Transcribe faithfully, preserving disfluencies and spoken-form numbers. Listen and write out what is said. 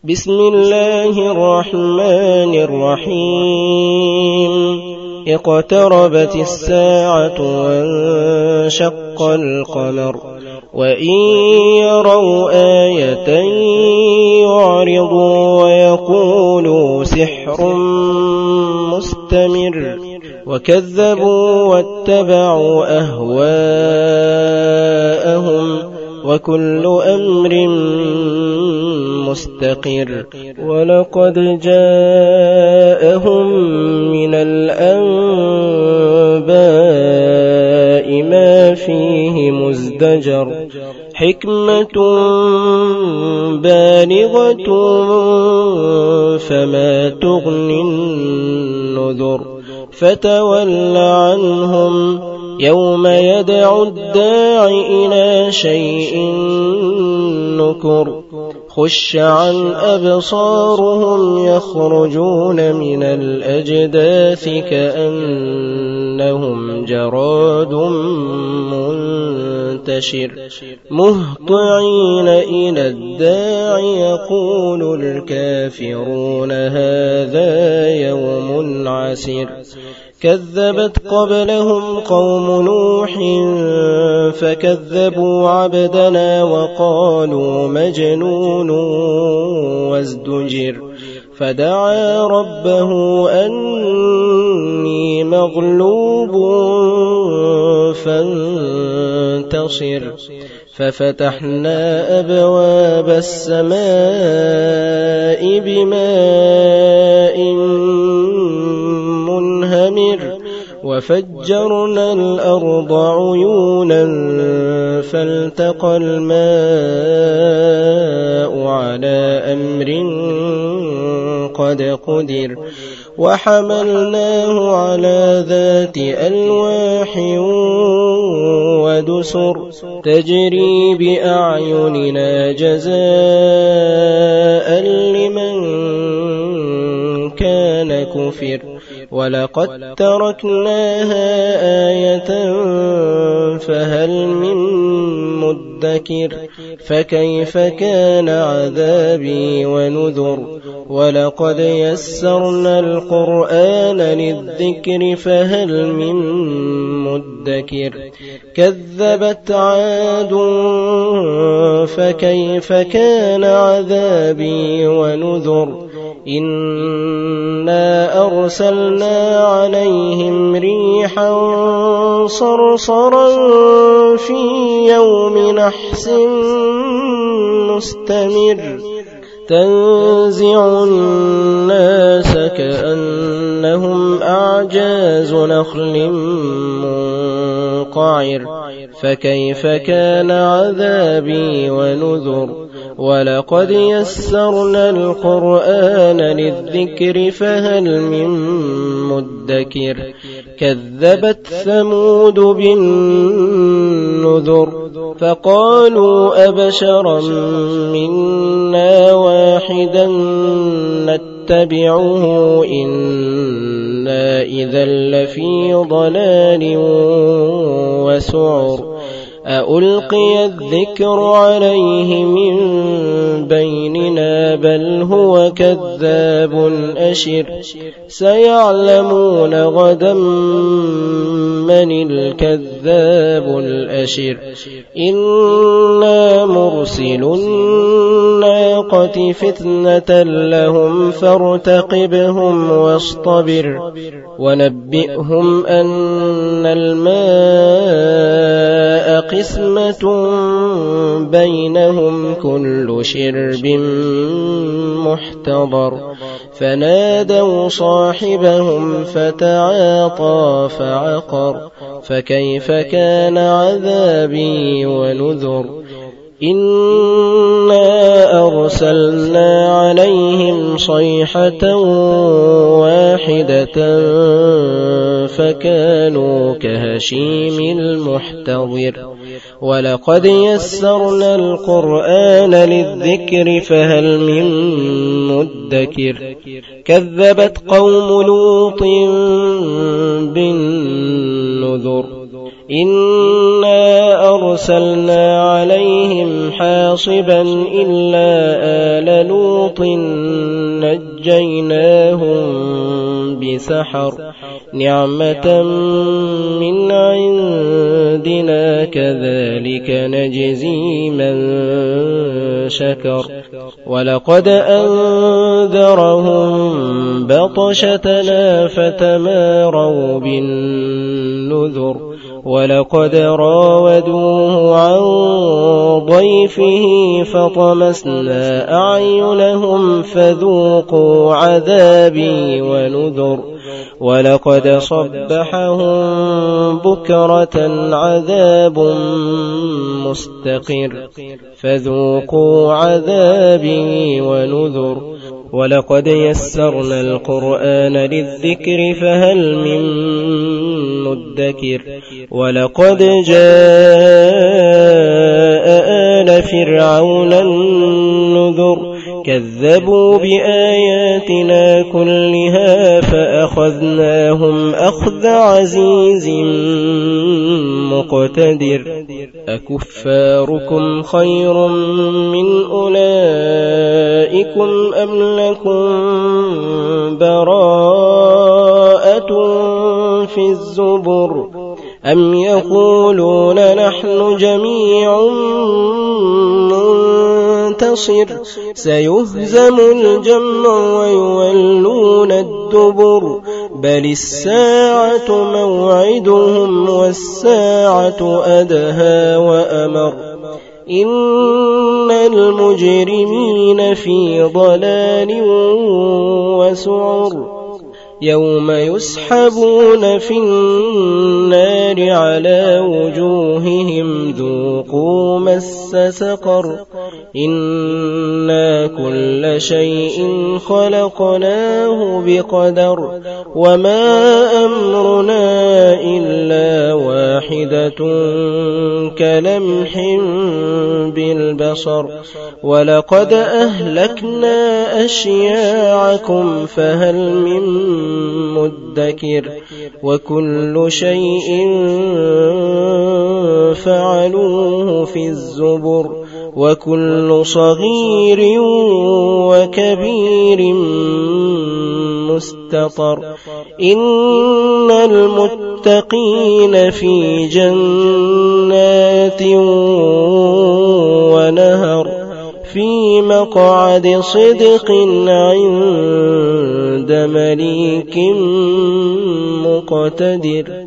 بسم الله الرحمن الرحيم اقتربت الساعة وانشق القمر وإن يروا آية يعرضوا ويقولوا سحر مستمر وكذبوا واتبعوا أهواءهم وكل أمر مستقر ولقد جاءهم من الأنباء ما فيه مزدجر حكمة بالغة فما تغني النذر فتول عنهم يوم يدعو الداع إلى شيء نكر خش عن أبصارهم يخرجون من الأجداث كأنهم جراد منتشر مهطعين إلى الداع يقول الكافرون هذا يوم عسير كذبت قبلهم قوم نوح فكذبوا عبدنا وقالوا مجنون وازدجر فدعا ربه أني مغلوب فانتصر ففتحنا أبواب السماء بماء منهمر وفجرنا الأرض عيونا فالتقى الماء على أمر قد قدر وحملناه على ذات ألواح ودسر تجري بأعيننا جزاء لمن كان كفر ولقد تركناها آية فهل من مدكر فكيف كان عذابي ونذر ولقد يسرنا القرآن للذكر فهل من مدكر كذبت عاد فكيف كان عذابي ونذر إنا أرسلنا عليهم ريحا صرصرا في يوم نحس مستمر تنزع الناس كأنهم أعجاز نخل منقعر فكيف كان عذابي ونذر ولقد يسرنا القرآن للذكر فهل من مدكر كذبت ثمود بالنذر فقالوا أبشرا منا واحدا نتبعه إنا إذا لفي ضلال وسعر أألقي الذكر عليه من بيننا بل هو كذاب أشر سيعلمون غدا من الكذاب الأشر إنا مرسل الناقة فتنة لهم فارتقبهم واصطبر ونبئهم أن الماء قسمة بينهم كل شرب محتضر فنادوا صاحبهم فتعاطى فعقر فكيف كان عذابي ونذر إنا أرسلنا عليهم صيحة واحدة فكانوا كهشيم المحتضر ولقد يسرنا القرآن للذكر فهل من مدكر كذبت قوم لوط بالنذر إنا أرسلنا عليهم حاصبا إلا آل لوط نجيناهم بسحر نعمة من عندنا كذلك نجزي من شكر ولقد أنذرهم بطشتنا فتماروا بالنذر ولقد راودوه عن ضيفه فطمسنا أعينهم فذوقوا عذابي ونذر ولقد صبحهم بكرة عذاب مستقر فذوقوا عذابي ونذر ولقد يسرنا القرآن للذكر فهل من مدكر ولقد جاء آل فرعون النذر كذبوا بآياتنا كلها فأخذناهم أخذ عزيز مقتدر أكفاركم خير من أولئكم أم لكم براءة في الزبر أم يقولون نحن جميع منتصر سيهزم الجمع ويولون الدبر بل الساعة موعدهم والساعة أدهى وأمر إن المجرمين في ضلال وسعر يوم يسحبون في النار على وجوههم ذوقوا مس سقر إنا كل شيء خلقناه بقدر وما أمرنا إلا واحدة كلمح بالبصر ولقد أهلكنا أشياعكم فهل من مدكر وكل شيء فعلوه في الزبر وكل صغير وكبير مستطر إن المتقين في جنات ونهر في مقعد صدق عند مليك مقتدر.